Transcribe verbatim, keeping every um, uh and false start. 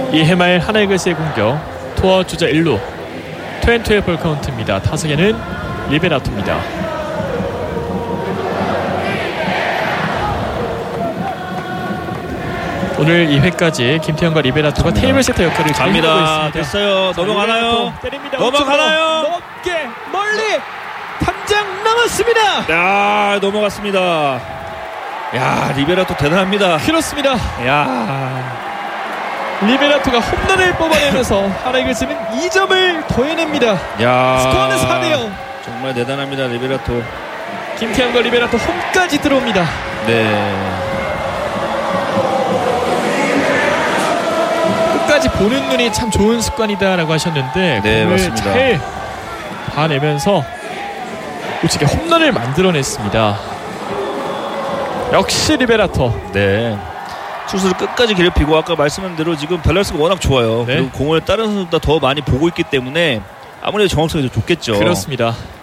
이해말 하나이글스의 공격. 투어 주자 일 루 이십이의 볼 카운트입니다. 타석에는 리베라토입니다. 오늘 이 회까지 김태형과 리베라토가 테이블 세터 역할을 잘 하고 있습니다. 됐어요. 넘어가나요? 때립니다. 넘어가나요? 높게 멀리 당장 남았습니다. 야, 넘어갔습니다. 야, 리베라토 대단합니다. 그렇습니다. 야, 리베라토가 홈런을 뽑아내면서 하나이글스는 이 점을 더해냅니다. 야, 스코어는 사 대 영. 정말 대단합니다. 리베라토. 김태형과 리베라토 홈까지 들어옵니다. 네. 끝까지 보는 눈이 참 좋은 습관이다라고 하셨는데 네, 공을 맞습니다. 잘 봐내면서 우측에 홈런을 만들어냈습니다. 역시 리베라토. 네. 투수를 끝까지 괴롭히고 아까 말씀한 대로 지금 밸런스가 워낙 좋아요. 네. 그리고 공을 다른 선수보다 더 많이 보고 있기 때문에 아무래도 정확성이 더 좋겠죠. 그렇습니다.